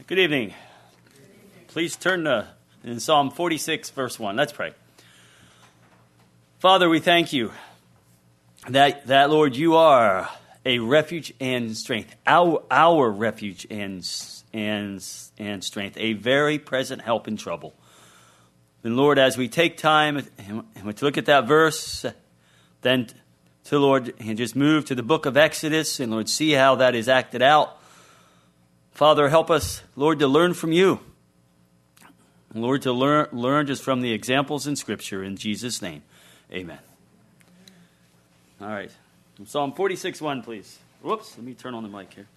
Good evening. Please turn to in Psalm 46, verse 1. Let's pray. Father, we thank you that Lord, you are a refuge and strength, our refuge and strength, a very present help in trouble. And Lord, as we take time and to look at that verse, then to Lord, and just move to the book of Exodus, and Lord, see how that is acted out. Father, help us, Lord, to learn from you. Lord, to learn just from the examples in Scripture. In Jesus' name, amen. All right. Psalm 46:1, please. Whoops, let me turn on the mic here.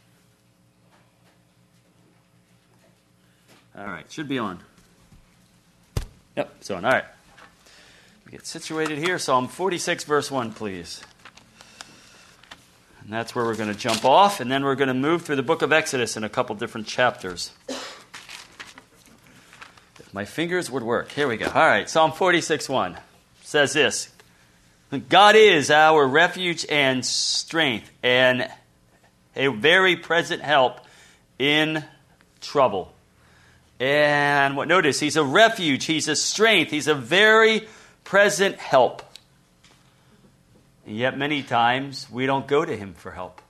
All right, should be on. Yep, it's on. All right. We get situated here. Psalm 46, verse 1, please. And that's where we're going to jump off, and then we're going to move through the book of Exodus in a couple different chapters. If my fingers would work. Here we go. All right, Psalm 46:1 says this: God is our refuge and strength, and a very present help in trouble. And notice, he's a refuge, he's a strength, he's a very present help. And yet many times we don't go to him for help.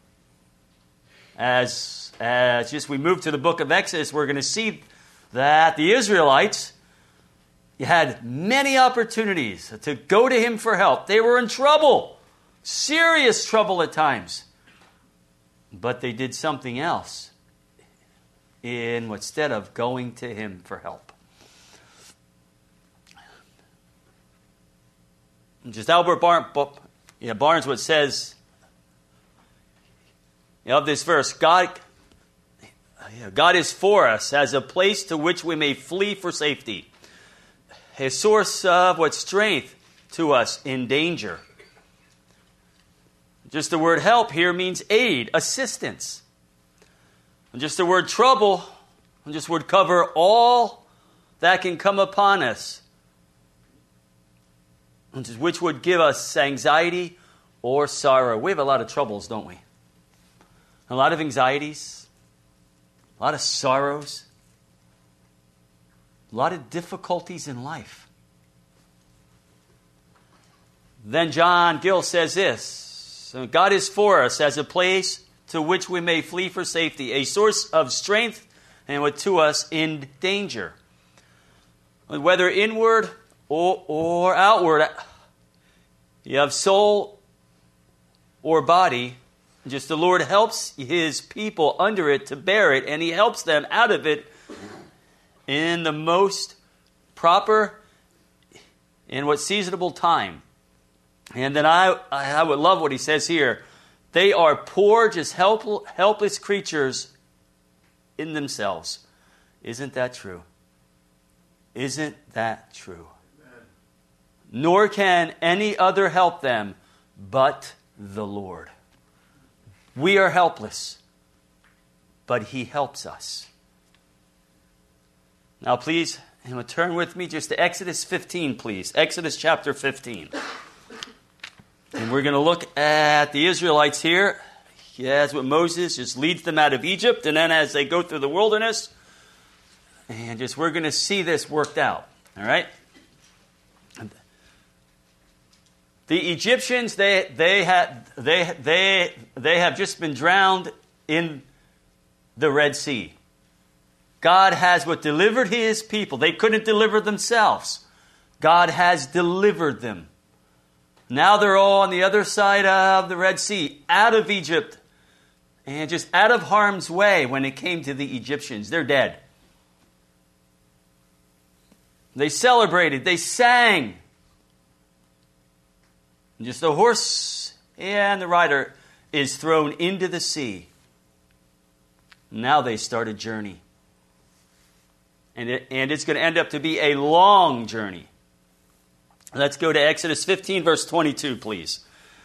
As we move to the book of Exodus, we're going to see that the Israelites had many opportunities to go to him for help. They were in trouble, serious trouble at times. But they did something else instead of going to him for help. Just Albert Barnes what says of this verse, God is for us as a place to which we may flee for safety, a source of strength to us in danger. Just the word help here means aid, assistance. And just the word trouble just would cover all that can come upon us, which would give us anxiety or sorrow. We have a lot of troubles, don't we? A lot of anxieties, a lot of sorrows, a lot of difficulties in life. Then John Gill says this: God is for us as a place to which we may flee for safety, a source of strength and to us in danger. Whether inward or outward, you have soul or body, just the Lord helps his people under it to bear it, and he helps them out of it in the most proper and seasonable time. And then I would love what he says here. They are poor, just helpless creatures in themselves. Isn't that true? Isn't that true? Amen. Nor can any other help them but the Lord. We are helpless, but he helps us. Now please, turn with me just to Exodus 15, please. Exodus chapter 15. And we're going to look at the Israelites here. As what Moses just leads them out of Egypt, and then as they go through the wilderness, and we're going to see this worked out. All right. The Egyptians they have just been drowned in the Red Sea. God has delivered his people. They couldn't deliver themselves. God has delivered them. Now they're all on the other side of the Red Sea, out of Egypt, and just out of harm's way when it came to the Egyptians. They're dead. They celebrated, they sang. And just the horse and the rider is thrown into the sea. Now they start a journey. And it's going to end up to be a long journey. Let's go to Exodus 15, verse 22, please.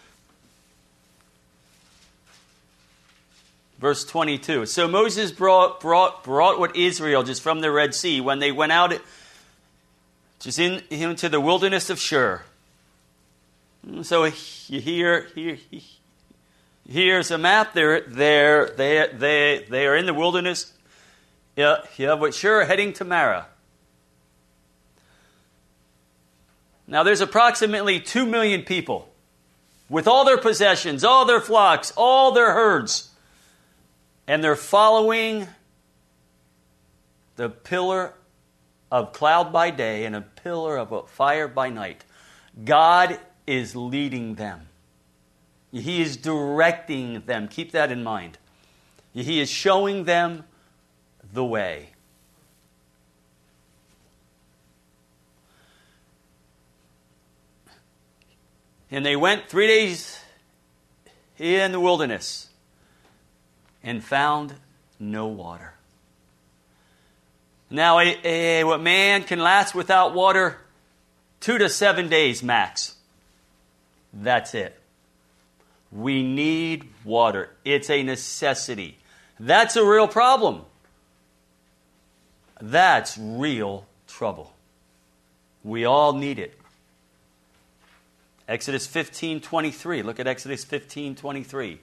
Verse 22. So Moses brought what Israel just from the Red Sea when they went out just into the wilderness of Shur. So here's a map. They are in the wilderness. Yeah, but sure, heading to Marah. Now, there's approximately 2 million people with all their possessions, all their flocks, all their herds. And they're following the pillar of cloud by day and a pillar of fire by night. God is leading them. He is directing them. Keep that in mind. He is showing them the way. And they went 3 days in the wilderness and found no water. Now, what man can last without water? 2 to 7 days max. That's it. We need water. It's a necessity. That's a real problem. That's real trouble. We all need it. Exodus 15:23. Look at Exodus 15:23.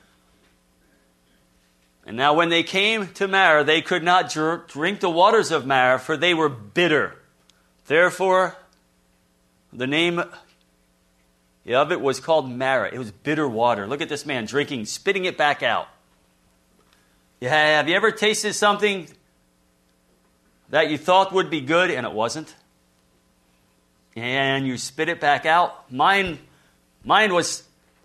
And now when they came to Marah, they could not drink the waters of Marah, for they were bitter. Therefore, the name of it was called Marah. It was bitter water. Look at this man drinking, spitting it back out. Have you ever tasted something that you thought would be good and it wasn't? And you spit it back out? Mine was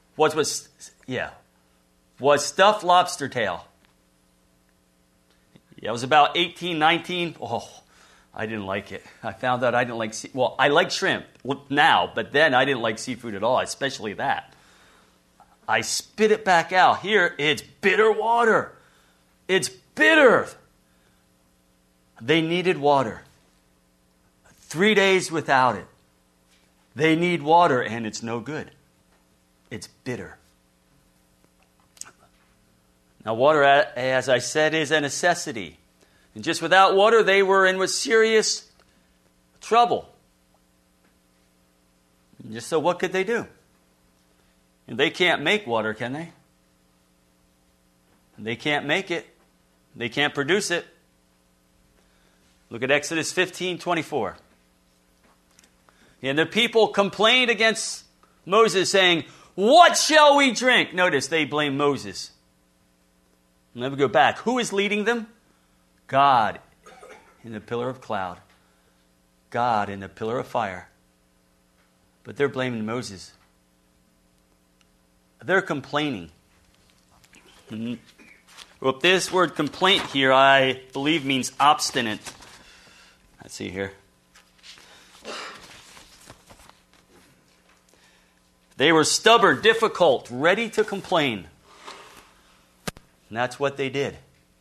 stuffed lobster tail. Yeah, it was about 18, 19. Oh, I didn't like it. I found out I didn't like I like shrimp now, but then I didn't like seafood at all, especially that. I spit it back out. Here, it's bitter water. It's bitter. They needed water. 3 days without it. They need water, and it's no good. It's bitter. Now, water, as I said, is a necessity. And just without water, they were in with serious trouble. Just so what could they do? And they can't make water, can they? They can't make it. They can't produce it. Look at Exodus 15:24. And the people complained against Moses, saying, "What shall we drink?" Notice they blame Moses. Let me go back. Who is leading them? God in the pillar of cloud. God in the pillar of fire. But they're blaming Moses. They're complaining. Well, this word complaint here, I believe, means obstinate. Let's see here. They were stubborn, difficult, ready to complain. And that's what they did.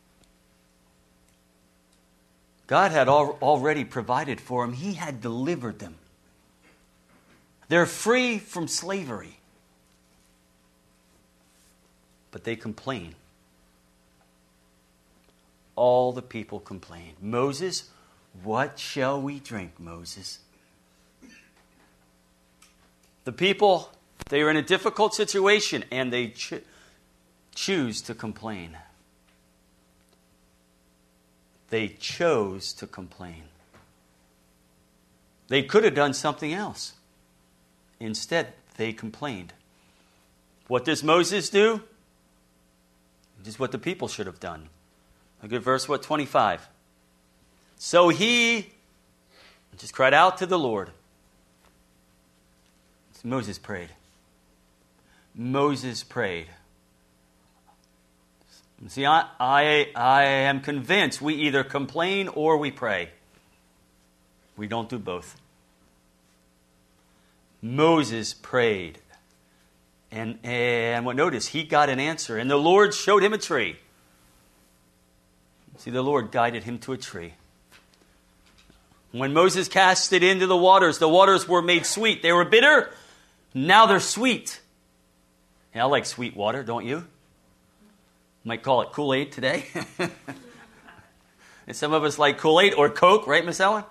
God had already provided for them. He had delivered them. They're free from slavery. But they complain. All the people complain. Moses, what shall we drink, Moses? The people, they were in a difficult situation, and they choose to complain. They chose to complain. They could have done something else. Instead, they complained. What does Moses do? This is what the people should have done. Look at verse 25. So he just cried out to the Lord. So Moses prayed. Moses prayed. See, I am convinced we either complain or we pray. We don't do both. Moses prayed. And what notice? He got an answer. And the Lord showed him a tree. See, the Lord guided him to a tree. When Moses cast it into the waters were made sweet. They were bitter. Now they're sweet. Yeah, I like sweet water, don't you? Might call it Kool-Aid today. And some of us like Kool-Aid or Coke, right, Miss Ellen?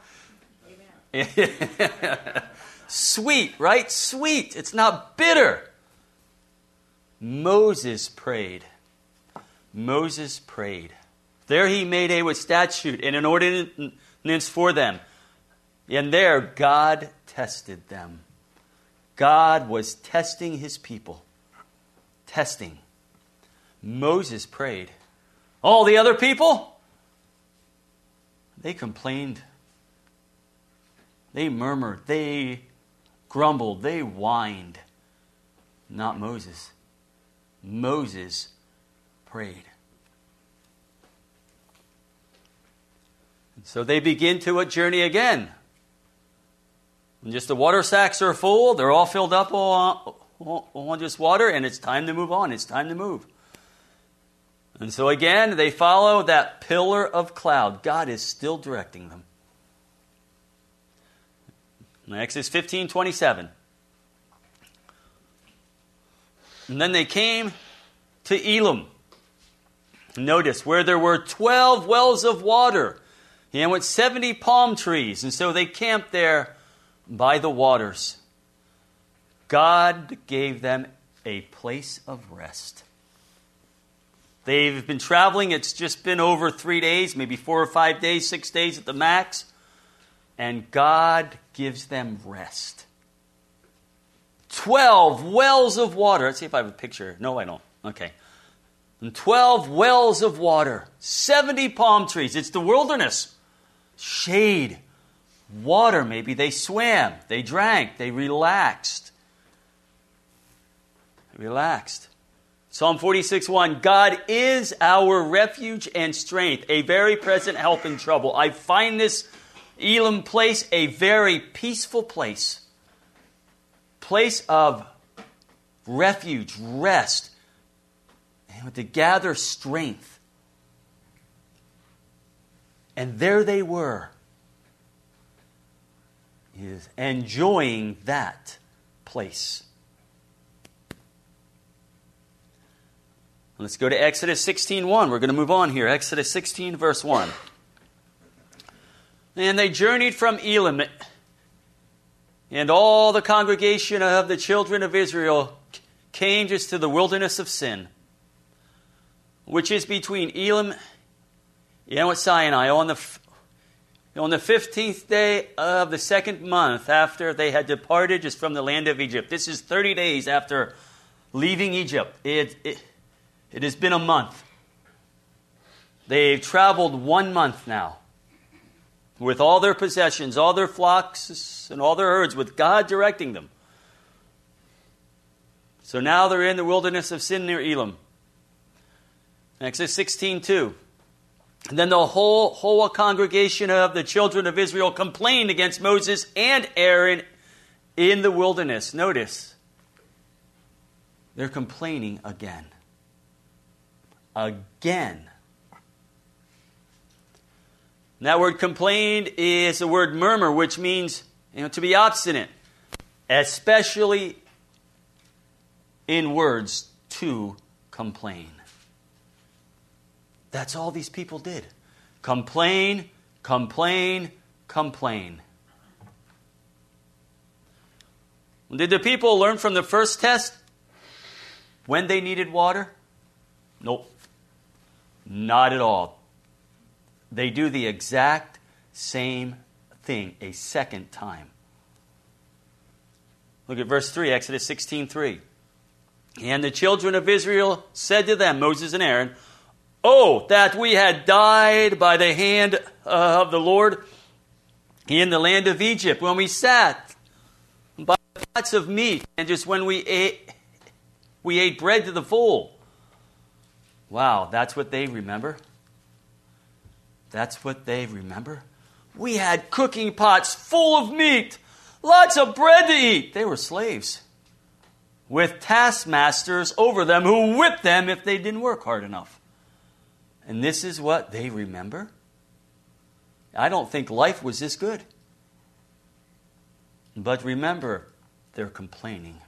Amen. Sweet, right? Sweet. It's not bitter. Moses prayed. Moses prayed. There he made a statute and an ordinance for them. And there God tested them. God was testing his people. Testing. Moses prayed. All the other people, they complained. They murmured. They grumbled. They whined. Not Moses. Moses prayed. And so they begin to a journey again. And just the water sacks are full. They're all filled up on just water, and it's time to move on. It's time to move. And so again, they follow that pillar of cloud. God is still directing them. In Exodus 15:27. And then they came to Elim. Notice, where there were 12 wells of water, and with 70 palm trees. And so they camped there by the waters. God gave them a place of rest. They've been traveling. It's just been over 3 days, maybe 4 or 5 days, 6 days at the max. And God gives them rest. 12 wells of water. Let's see if I have a picture. No, I don't. Okay. And 12 wells of water. 70 palm trees. It's the wilderness. Shade. Water, maybe. They swam. They drank. They relaxed. Relaxed. Psalm 46:1, God is our refuge and strength, a very present help in trouble. I find this Elim place a very peaceful place. Place of refuge, rest, and to gather strength. And there they were, enjoying that place. Let's go to Exodus 16:1. We're going to move on here. Exodus 16, verse 1. And they journeyed from Elim, and all the congregation of the children of Israel came just to the wilderness of Sin, which is between Elim and Sinai, on the 15th day of the second month after they had departed just from the land of Egypt. This is 30 days after leaving Egypt. It has been a month. They've traveled 1 month now with all their possessions, all their flocks, and all their herds, with God directing them. So now they're in the wilderness of Sin near Elim. Exodus 16:2. And then the whole congregation of the children of Israel complained against Moses and Aaron in the wilderness. Notice, they're complaining again. Again. And that word complained is the word murmur, which means to be obstinate, especially in words to complain. That's all these people did. Complain, complain, complain. Did the people learn from the first test when they needed water? Nope. Not at all. They do the exact same thing a second time. Look at verse 3, Exodus 16:3. And the children of Israel said to them, Moses and Aaron, "Oh, that we had died by the hand of the Lord in the land of Egypt, when we sat by the pots of meat, and just when we ate bread to the full." Wow, that's what they remember. That's what they remember. We had cooking pots full of meat, lots of bread to eat. They were slaves with taskmasters over them who whipped them if they didn't work hard enough. And this is what they remember? I don't think life was this good. But remember, they're complaining.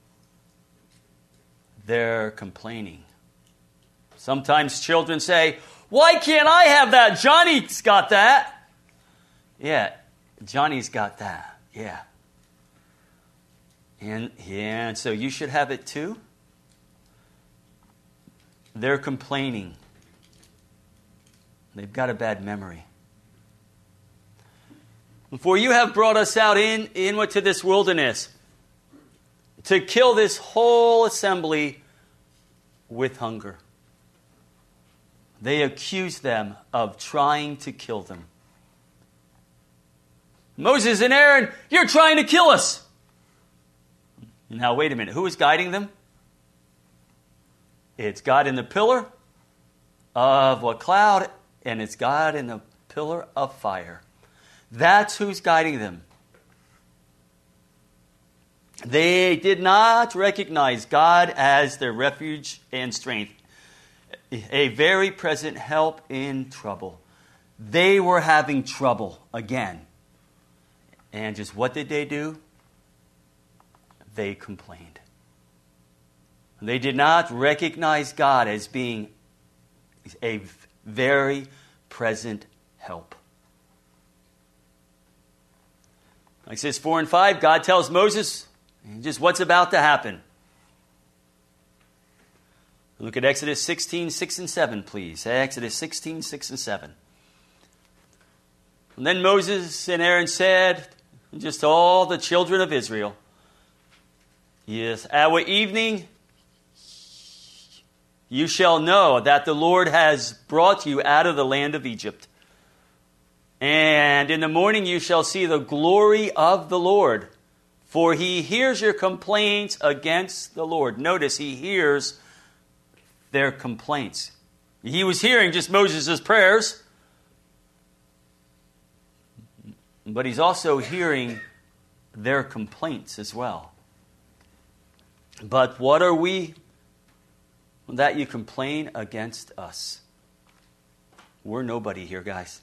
They're complaining. Sometimes children say, "Why can't I have that? Johnny's got that." Yeah, Johnny's got that. Yeah. And so you should have it too. They're complaining. They've got a bad memory. For you have brought us out inward to this wilderness to kill this whole assembly with hunger. They accused them of trying to kill them. Moses and Aaron, you're trying to kill us. Now, wait a minute. Who is guiding them? It's God in the pillar of a cloud, and it's God in the pillar of fire. That's who's guiding them. They did not recognize God as their refuge and strength, a very present help in trouble. They were having trouble again. And just what did they do? They complained. They did not recognize God as being a very present help. Like says 4 and 5, God tells Moses just what's about to happen. Look at Exodus 16, 6 and 7, please. Exodus 16, 6 and 7. And then Moses and Aaron said, just to all the children of Israel, yes, our evening you shall know that the Lord has brought you out of the land of Egypt. And in the morning you shall see the glory of the Lord, for he hears your complaints against the Lord. Notice, he hears their complaints. He was hearing just Moses' prayers, but he's also hearing their complaints as well. But what are we that you complain against us? We're nobody here, guys.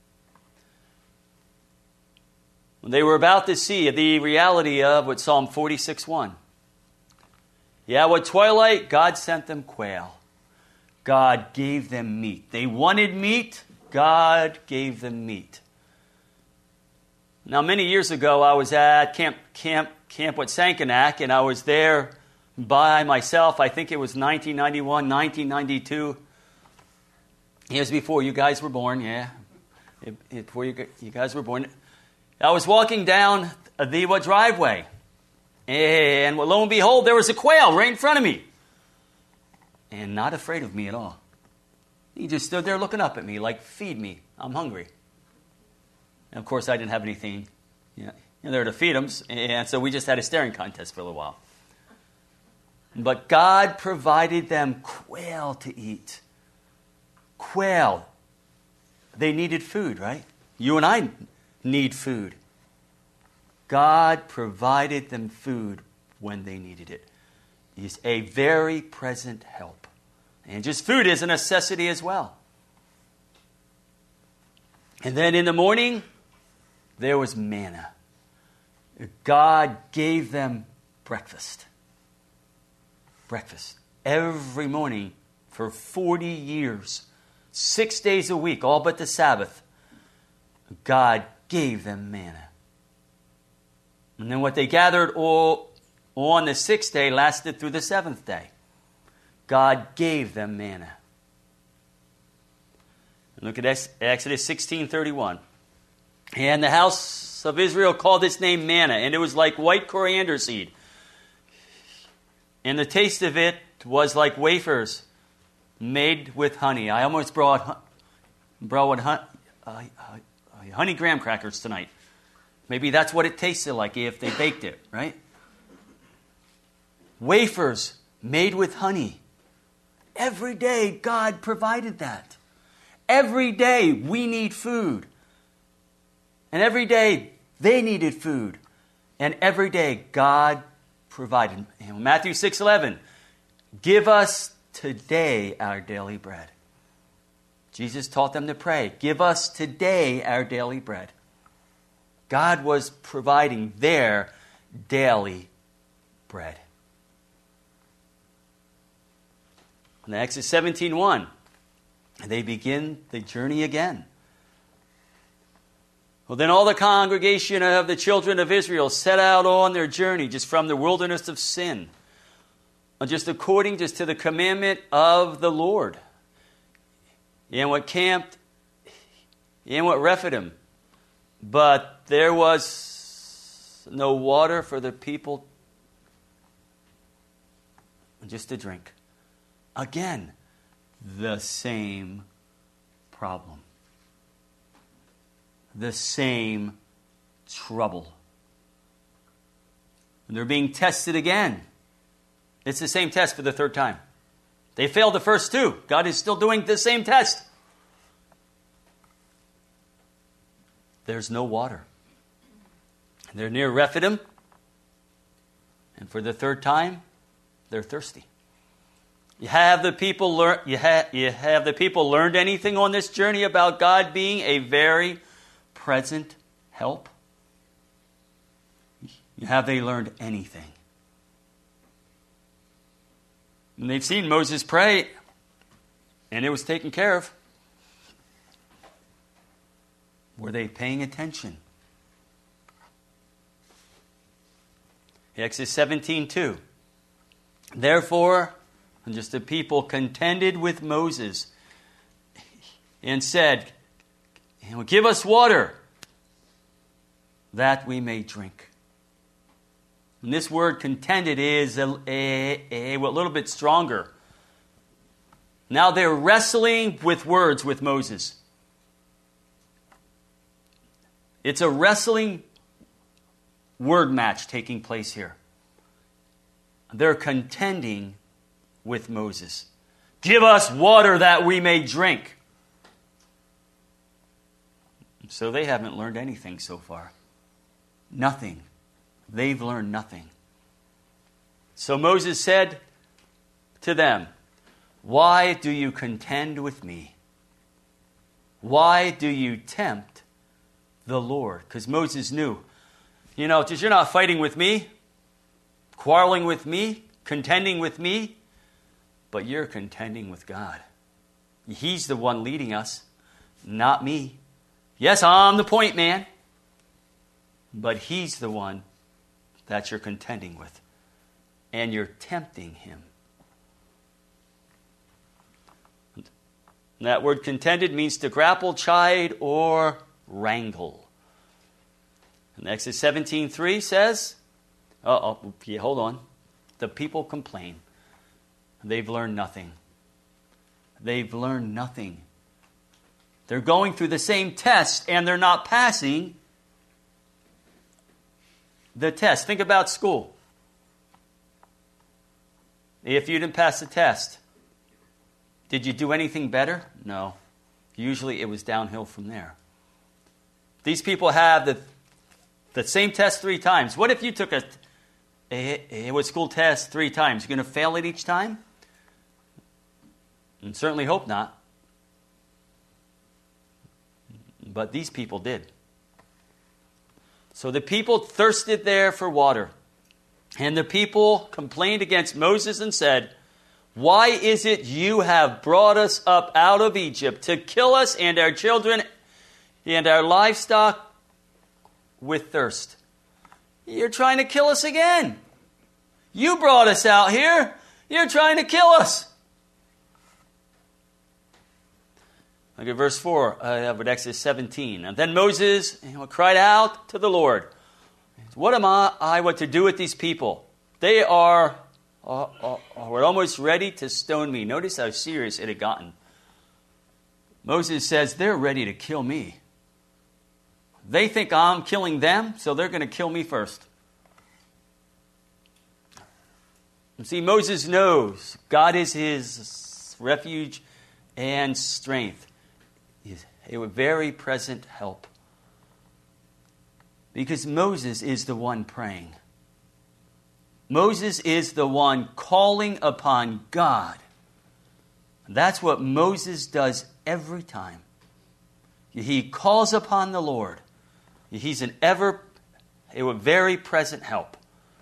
They were about to see the reality of what Psalm 46:1. Yeah, with twilight, God sent them quail. God gave them meat. They wanted meat. God gave them meat. Now, many years ago, I was at Camp with Sankanak, and I was there by myself. I think it was 1991, 1992. It was before you guys were born, yeah. Before you guys were born. I was walking down the driveway, and lo and behold, there was a quail right in front of me. And not afraid of me at all. He just stood there looking up at me like, feed me, I'm hungry. And of course, I didn't have anything there to feed him, and so we just had a staring contest for a little while. But God provided them quail to eat. Quail. They needed food, right? You and I need food. God provided them food when they needed it. He's a very present help. And just food is a necessity as well. And then in the morning, there was manna. God gave them breakfast. Breakfast. Every morning for 40 years. 6 days a week, all but the Sabbath. God gave them manna. And then what they gathered on the 6th day lasted through the 7th day. God gave them manna. And look at Exodus 16:31. And the house of Israel called its name manna, and it was like white coriander seed. And the taste of it was like wafers made with honey. I almost brought honey graham crackers tonight. Maybe that's what it tasted like if they baked it, right? Wafers made with honey. Every day, God provided that. Every day, we need food. And every day, they needed food. And every day, God provided. And Matthew 6:11, give us today our daily bread. Jesus taught them to pray, give us today our daily bread. God was providing their daily bread. In Exodus 17:1, they begin the journey again. Well, then all the congregation of the children of Israel set out on their journey just from the wilderness of sin, just according to the commandment of the Lord. And what camped in what Rephidim, but there was no water for the people just to drink. Again, the same problem. The same trouble. And they're being tested again. It's the same test for the third time. They failed the first two. God is still doing the same test. There's no water. They're near Rephidim. And for the third time, they're thirsty. Have the people learned anything on this journey about God being a very present help? Have they learned anything? And they've seen Moses pray, and it was taken care of. Were they paying attention? Exodus 17:2. Therefore, just the people contended with Moses and said, give us water that we may drink. And this word contended is a little bit stronger. Now they're wrestling with words with Moses. It's a wrestling word match taking place here. They're contending with Moses. Give us water that we may drink. So they haven't learned anything so far. Nothing. They've learned nothing. So Moses said to them, why do you contend with me? Why do you tempt the Lord? Because Moses knew, because you're not fighting with me, quarreling with me, contending with me, but you're contending with God. He's the one leading us, not me. Yes, I'm the point man, but He's the one that you're contending with, and you're tempting Him. And that word contended means to grapple, chide, or wrangle. And Exodus 17:3 says, hold on. The people complain. They've learned nothing. They've learned nothing. They're going through the same test and they're not passing the test. Think about school. If you didn't pass the test, did you do anything better? No. Usually it was downhill from there. These people have the same test 3 times. What if you took a school test 3 times? You're going to fail it each time? And certainly hope not. But these people did. So the people thirsted there for water. And the people complained against Moses and said, why is it you have brought us up out of Egypt to kill us and our children and our livestock with thirst? You're trying to kill us again. You brought us out here. You're trying to kill us. Look at verse 4 of Exodus 17. And then Moses cried out to the Lord, what am I what to do with these people? They are almost ready to stone me. Notice how serious it had gotten. Moses says, they're ready to kill me. They think I'm killing them, so they're going to kill me first. You see, Moses knows God is his refuge and strength. He's a very present help. Because Moses is the one praying. Moses is the one calling upon God. That's what Moses does every time. He calls upon the Lord. He's a very present help.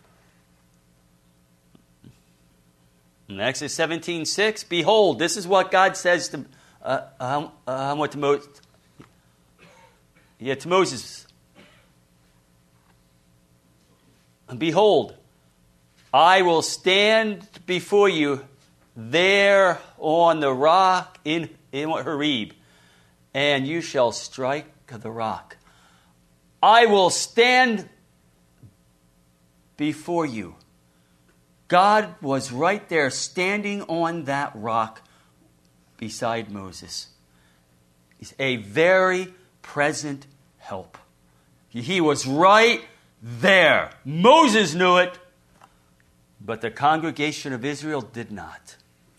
In Exodus 17:6, behold, this is what God says to Moses. And behold, I will stand before you there on the rock in Horeb, and you shall strike the rock. I will stand before you. God was right there standing on that rock beside Moses. He's a very present help. He was right there. Moses knew it, but the congregation of Israel did not.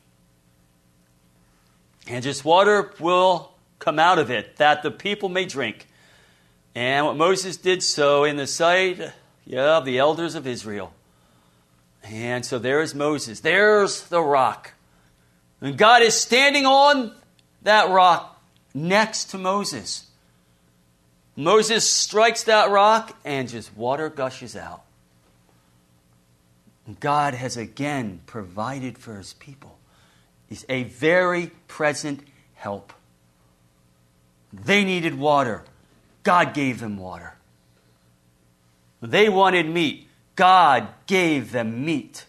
And just water will come out of it, that the people may drink. And what Moses did so in the sight of the elders of Israel. And so there is Moses. There's the rock. And God is standing on that rock next to Moses. Moses strikes that rock and just water gushes out. God has again provided for his people. He's a very present help. They needed water. God gave them water. They wanted meat. God gave them meat.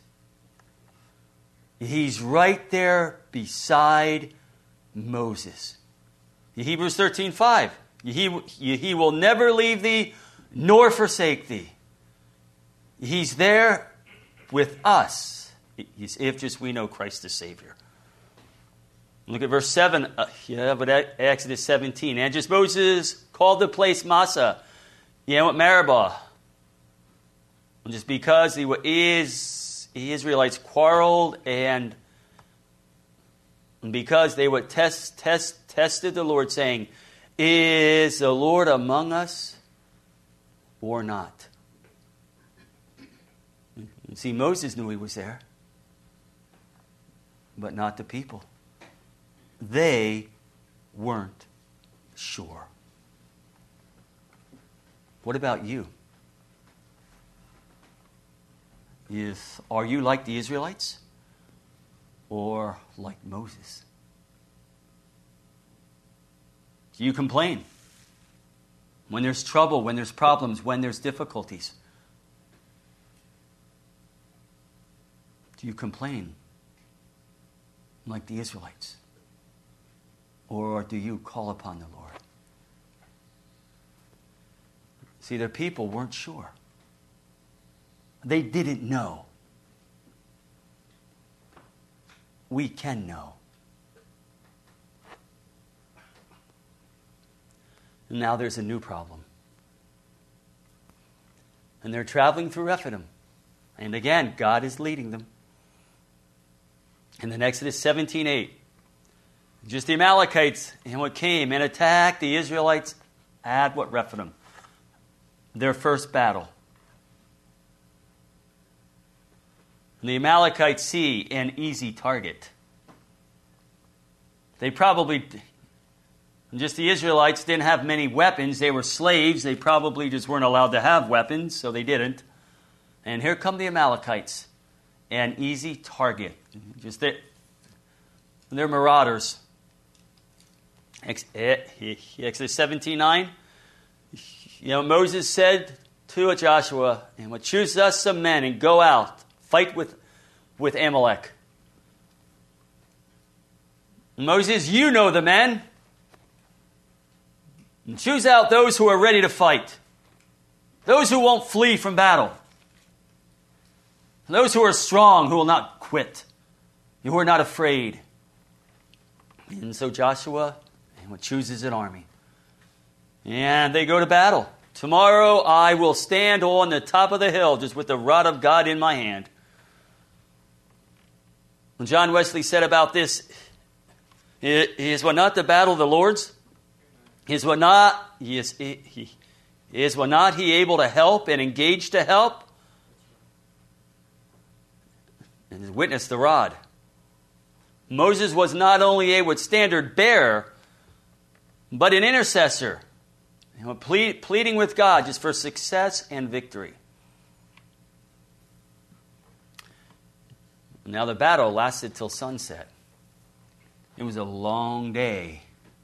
He's right there beside Moses. Hebrews 13:5. He will never leave thee nor forsake thee. He's there with us if just we know Christ as Savior. Look at verse 7 but Exodus 17. And just Moses called the place Massa, at Meribah. Just because the Israelites quarreled and because they would tested the Lord, saying, is the Lord among us or not? You see, Moses knew he was there, but not the people. They weren't sure. What about you? Are you like the Israelites or like Moses? Do you complain when there's trouble, when there's problems, when there's difficulties? Do you complain like the Israelites? Or do you call upon the Lord? See, their people weren't sure. They didn't know. We can know. And now there's a new problem. And they're traveling through Rephidim. And again, God is leading them. And in Exodus 17:8, just the Amalekites came and attacked the Israelites at Rephidim? Their first battle. And the Amalekites see an easy target. They probably, just the Israelites didn't have many weapons. They were slaves. They probably just weren't allowed to have weapons, so they didn't. And here come the Amalekites. An easy target. They're marauders. Exodus 17:9. Moses said to Joshua, choose us some men and go out, fight with Amalek. Moses, you know the men. And choose out those who are ready to fight. Those who won't flee from battle. Those who are strong, who will not quit. Who are not afraid. And so Joshua chooses an army. And they go to battle. Tomorrow I will stand on the top of the hill just with the rod of God in my hand. When John Wesley said about this, is what not the battle the Lord's? Is what not he able to help and engage to help? And witness the rod. Moses was not only a standard bearer, but an intercessor, pleading with God just for success and victory. Now the battle lasted till sunset. It was a long day.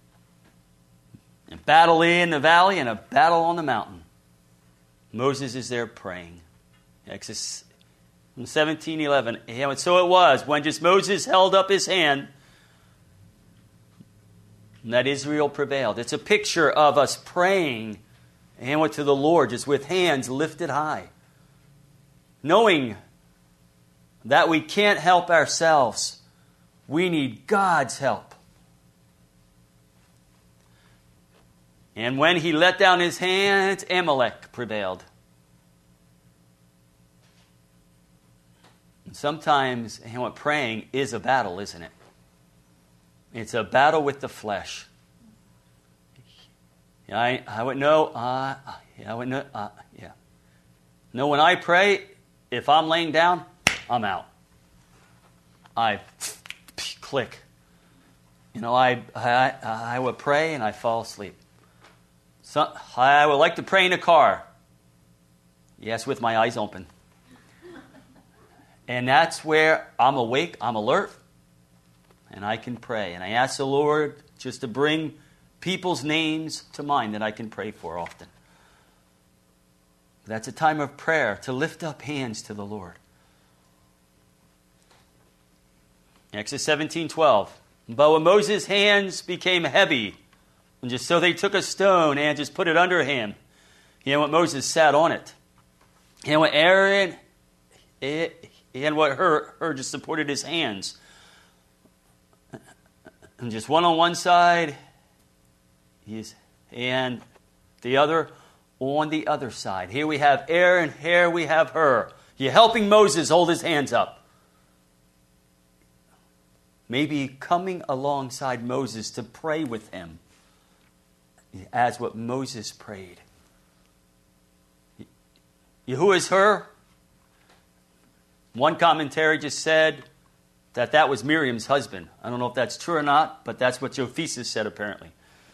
A battle in the valley and a battle on the mountain. Moses is there praying. Exodus 17:11. And so it was, when just Moses held up his hand, and that Israel prevailed. It's a picture of us praying and to the Lord, just with hands lifted high, knowing that we can't help ourselves. We need God's help. And when he let down his hands, Amalek prevailed. And sometimes praying is a battle, isn't it? It's a battle with the flesh. I would know. No, when I pray, if I'm laying down, I'm out. I click. I would pray and I fall asleep. So, I would like to pray in a car. Yes, with my eyes open. And that's where I'm awake, I'm alert, and I can pray. And I ask the Lord just to bring people's names to mind that I can pray for often. That's a time of prayer, to lift up hands to the Lord. Exodus 17:12. But when Moses' hands became heavy, and just so they took a stone and just put it under him, what Moses sat on it. And what Aaron and what Hur just supported his hands. And just one on one side, and the other on the other side. Here we have Aaron, here we have Hur. You're helping Moses hold his hands up. Maybe coming alongside Moses to pray with him as what Moses prayed. Who is Hur? One commentary just said that was Miriam's husband. I don't know if that's true or not, but that's what Josephus said apparently.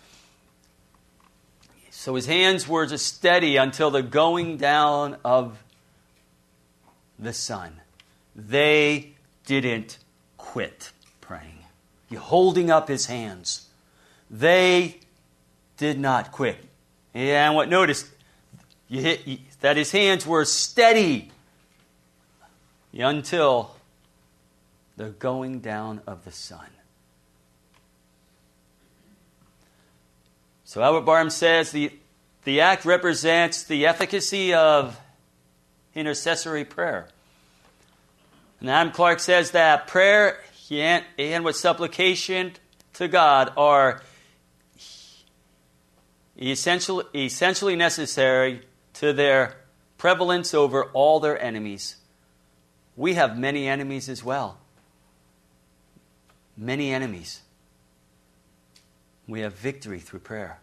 So his hands were just steady until the going down of the sun. They didn't quit praying. You're holding up his hands. They did not quit. And what notice that his hands were steady until the going down of the sun. So Albert Barham says the act represents the efficacy of intercessory prayer. And Adam Clark says that prayer and with supplication to God are essentially necessary to their prevalence over all their enemies. We have many enemies as well. Many enemies. We have victory through prayer.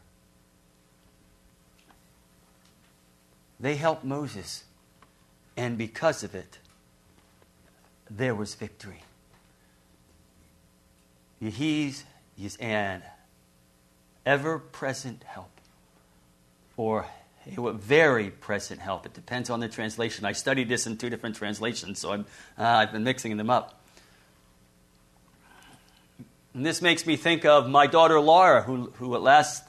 They helped Moses, and because of it, there was victory. He's an ever-present help, or a very present help. It depends on the translation. I studied this in 2 different translations, so I've been mixing them up. And this makes me think of my daughter Laura, who at last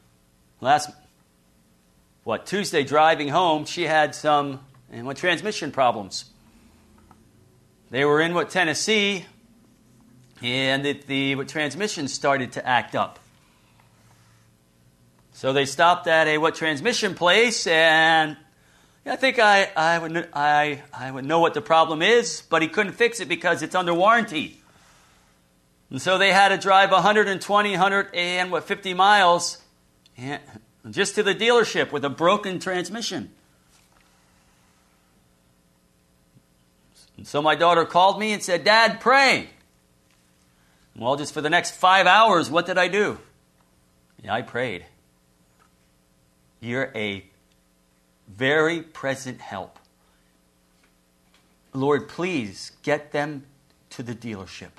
Tuesday driving home, she had some transmission problems. They were in Tennessee, and the transmission started to act up. So they stopped at a transmission place, and I think I would know what the problem is, but he couldn't fix it because it's under warranty. And so they had to drive 150 miles just to the dealership with a broken transmission. And so my daughter called me and said, "Dad, pray." Well, just for the next 5 hours, what did I do? I prayed. You're a very present help. Lord, please get them to the dealership.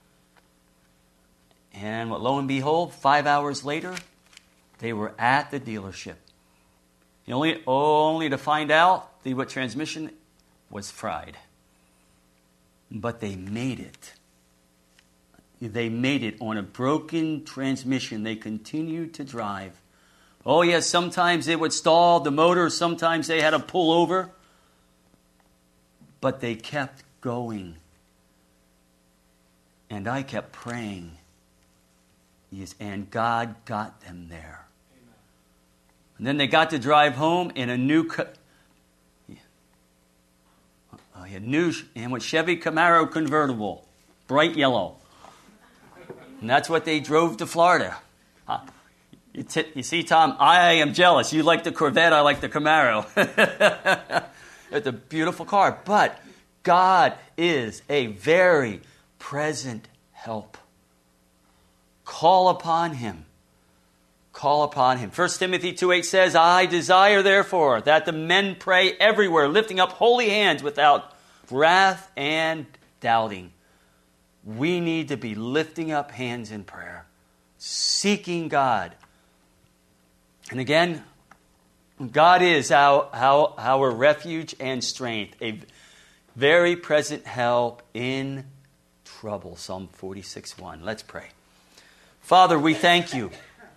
And lo and behold, 5 hours later, they were at the dealership. Only to find out the transmission was fried. But they made it. They made it on a broken transmission. They continued to drive. Oh, yes, sometimes it would stall the motor. Sometimes they had to pull over. But they kept going. And I kept praying. And God got them there. Amen. And then they got to drive home in a new Chevy Camaro convertible, bright yellow. And that's what they drove to Florida. You see, Tom, I am jealous. You like the Corvette, I like the Camaro. It's a beautiful car. But God is a very present help. Call upon Him. Call upon Him. 1 Timothy 2:8 says, I desire, therefore, that the men pray everywhere, lifting up holy hands without wrath and doubting. We need to be lifting up hands in prayer, seeking God. And again, God is our refuge and strength, a very present help in trouble. Psalm 46:1. Let's pray. Father, we thank You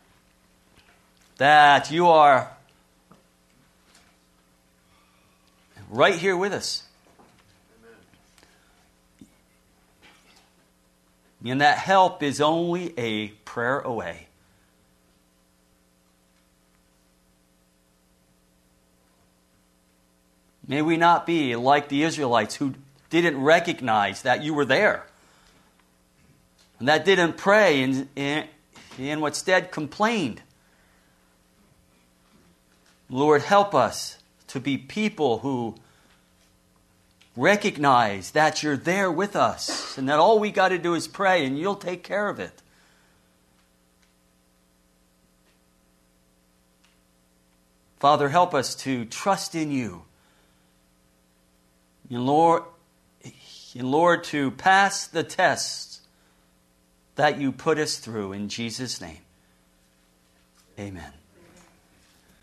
that You are right here with us. And that help is only a prayer away. May we not be like the Israelites who didn't recognize that You were there. And that didn't pray and instead complained. Lord, help us to be people who recognize that You're there with us and that all we got to do is pray and You'll take care of it. Father, help us to trust in You. And Lord, to pass the tests that You put us through in Jesus' name. Amen.